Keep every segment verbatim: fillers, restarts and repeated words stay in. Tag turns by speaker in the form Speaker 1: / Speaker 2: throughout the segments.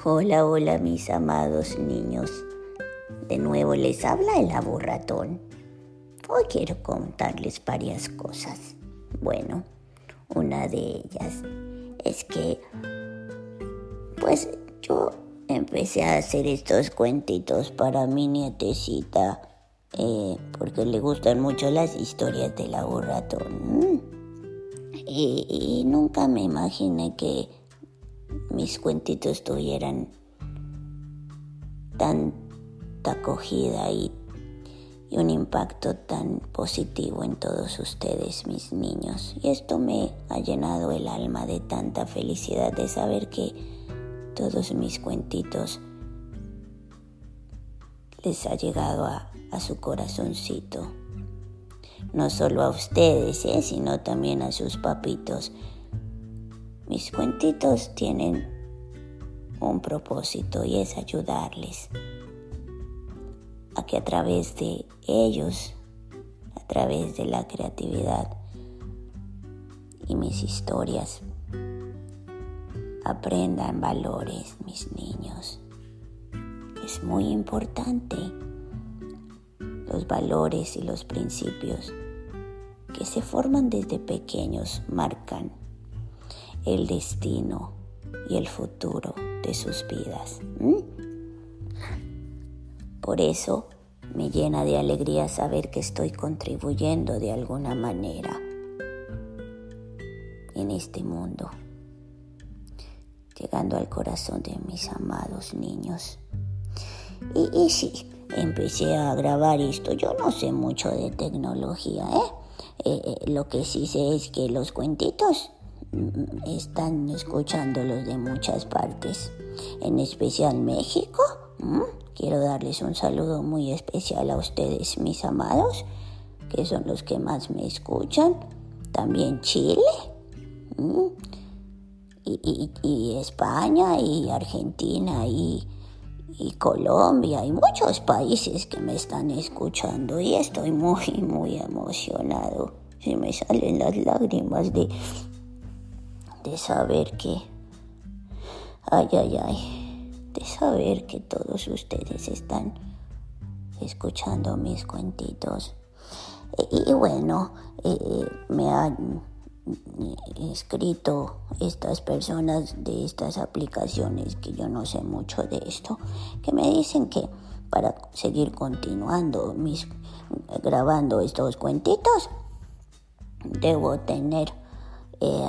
Speaker 1: Hola, hola mis amados niños. De nuevo les habla el aburratón. Hoy quiero contarles varias cosas. Bueno, una de ellas es que pues yo empecé a hacer estos cuentitos para mi nietecita eh, porque le gustan mucho las historias del aburratón. Y, y nunca me imaginé que mis cuentitos tuvieran tanta acogida y, y un impacto tan positivo en todos ustedes, mis niños. Y esto me ha llenado el alma de tanta felicidad de saber que todos mis cuentitos les ha llegado a, a su corazoncito. No solo a ustedes, ¿eh? sino también a sus papitos. Mis cuentitos tienen un propósito y es ayudarles a que a través de ellos, a través de la creatividad y mis historias, aprendan valores, mis niños. Es muy importante los valores y los principios que se forman desde pequeños marcan el destino y el futuro de sus vidas. ¿Mm? Por eso me llena de alegría saber que estoy contribuyendo de alguna manera en este mundo, llegando al corazón de mis amados niños. Y, y sí, empecé a grabar esto. Yo no sé mucho de tecnología, ¿eh? Eh, eh, lo que sí sé es que los cuentitos están escuchándolos de muchas partes, en especial México. ¿Mm? Quiero darles un saludo muy especial a ustedes, mis amados, que son los que más me escuchan. También Chile, ¿Mm? y, y, y España, y Argentina, y, y Colombia, y muchos países que me están escuchando, y estoy muy, muy emocionado. Se me salen las lágrimas de de saber que, ay, ay, ay, de saber que todos ustedes están escuchando mis cuentitos. Y, y bueno, eh, me han escrito estas personas de estas aplicaciones, que yo no sé mucho de esto, que me dicen que para seguir continuando mis, grabando estos cuentitos, debo tener Eh,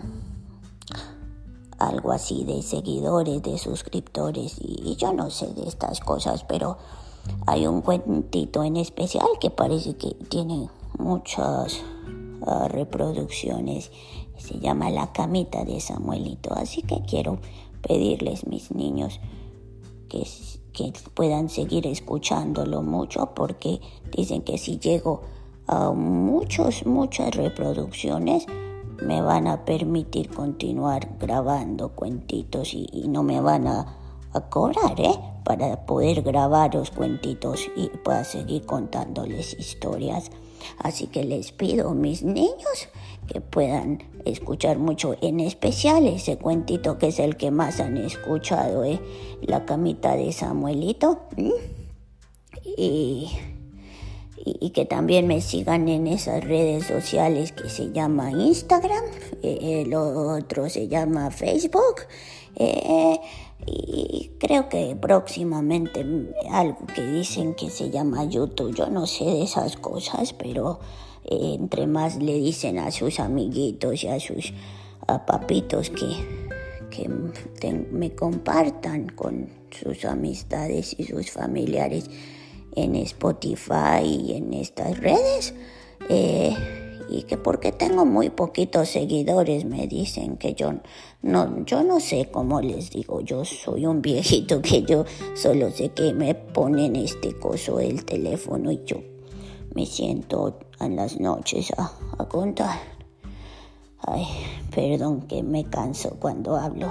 Speaker 1: algo así de seguidores, de suscriptores, y, y yo no sé de estas cosas, pero hay un cuentito en especial que parece que tiene muchas uh, reproducciones. Se llama La camita de Samuelito, así que quiero pedirles, mis niños, que, que puedan seguir escuchándolo mucho, porque dicen que si llego a muchos, muchas reproducciones, me van a permitir continuar grabando cuentitos y, y no me van a, a cobrar, ¿eh? Para poder grabar los cuentitos y para seguir contándoles historias. Así que les pido, mis niños, que puedan escuchar mucho, en especial ese cuentito que es el que más han escuchado, ¿eh? La camita de Samuelito. ¿Mm? Y... y que también me sigan en esas redes sociales que se llama Instagram, eh, el otro se llama Facebook, eh, y creo que próximamente algo que dicen que se llama YouTube. Yo no sé de esas cosas, pero eh, entre más le dicen a sus amiguitos y a sus a papitos que, que te, me compartan con sus amistades y sus familiares en Spotify y en estas redes, eh, y que porque tengo muy poquitos seguidores me dicen que yo no, yo no sé cómo les digo. Yo soy un viejito que yo solo sé que me ponen este coso del teléfono y yo me siento en las noches a, a contar. Ay, perdón que me canso cuando hablo.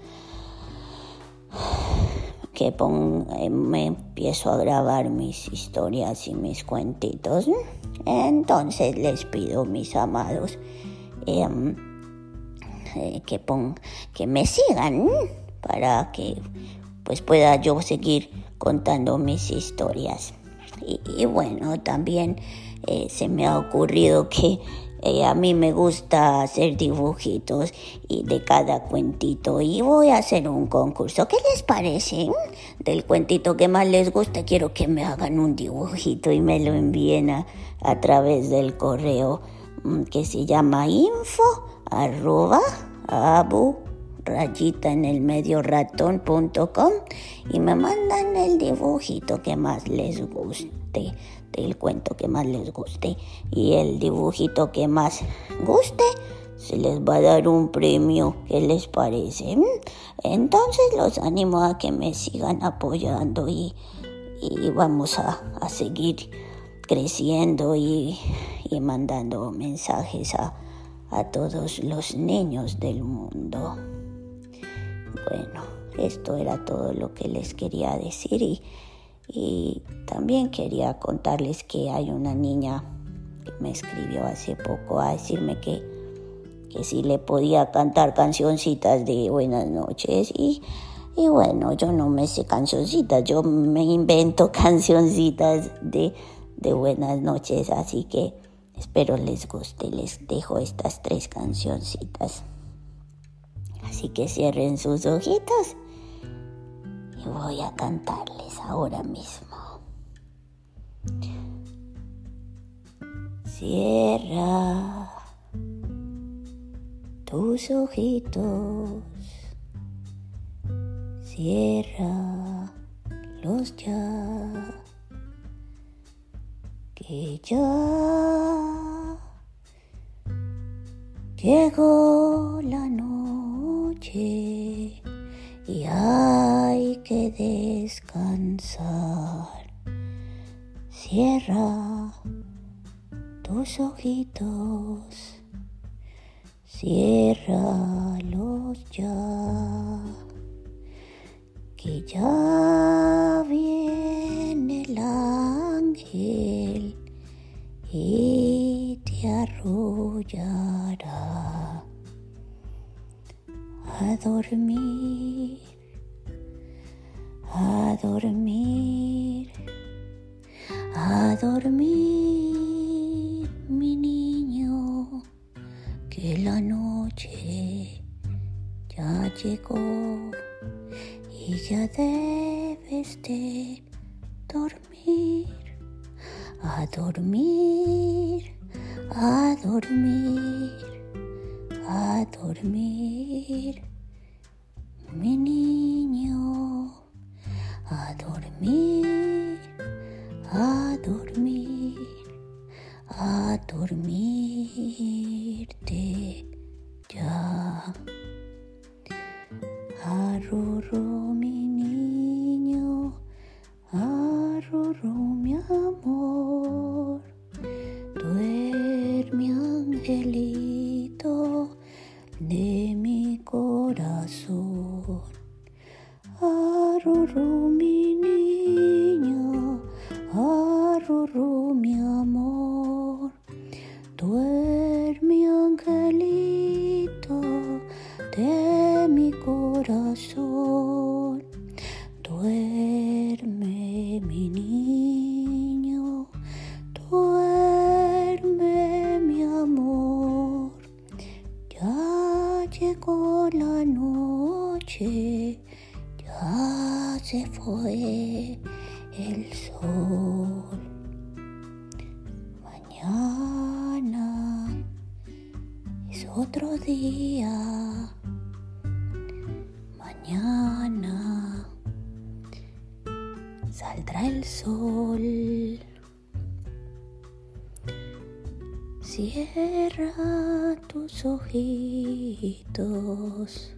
Speaker 1: Que pon, eh, me empiezo a grabar mis historias y mis cuentitos. Entonces les pido, mis amados, eh, eh, que, pon, que me sigan para que pues pueda yo seguir contando mis historias. Y, y bueno, también eh, se me ha ocurrido que eh, a mí me gusta hacer dibujitos y de cada cuentito, y voy a hacer un concurso. ¿Qué les parece? Del cuentito que más les guste, quiero que me hagan un dibujito y me lo envíen a, a través del correo que se llama info arroba abu rayita en el medio ratón punto com, y me mandan el dibujito que más les guste, del cuento que más les guste, y el dibujito que más guste se les va a dar un premio. ¿Qué les parece? Entonces los animo a que me sigan apoyando y, y vamos a, a seguir creciendo y, y mandando mensajes a, a todos los niños del mundo. Bueno, esto era todo lo que les quería decir, y, y también quería contarles que hay una niña que me escribió hace poco a decirme que, que si le podía cantar cancioncitas de buenas noches, y, y bueno, yo no me sé cancioncitas, yo me invento cancioncitas de, de buenas noches, así que espero les guste. Les dejo estas tres cancioncitas. Así que cierren sus ojitos y voy a cantarles ahora mismo. Cierra tus ojitos, cierra los ya, que ya llegó la noche y hay que descansar. Cierra tus ojitos, ciérralos ya, que ya viene el ángel y te arrullará. A dormir, a dormir, a dormir, mi niño, que la noche ya llegó y ya debes de dormir. A dormir, a dormir, a dormir, mi niño, a dormir, a dormir, a dormirte ya. Arrurú, mi niño, arrurú, mi amor, duerme, angelito de mi corazón. Arrurú, mi niño, arrurú, mi amor, duerme, angelito de mi corazón. Duerme, mi niño, duerme, mi amor, ya llegó la noche, ya se fue el sol. Mañana es otro día, mañana saldrá el sol. Cierra tus ojitos,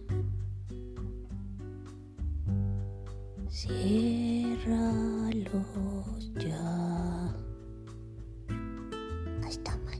Speaker 1: ciérralos ya. Hasta mañana.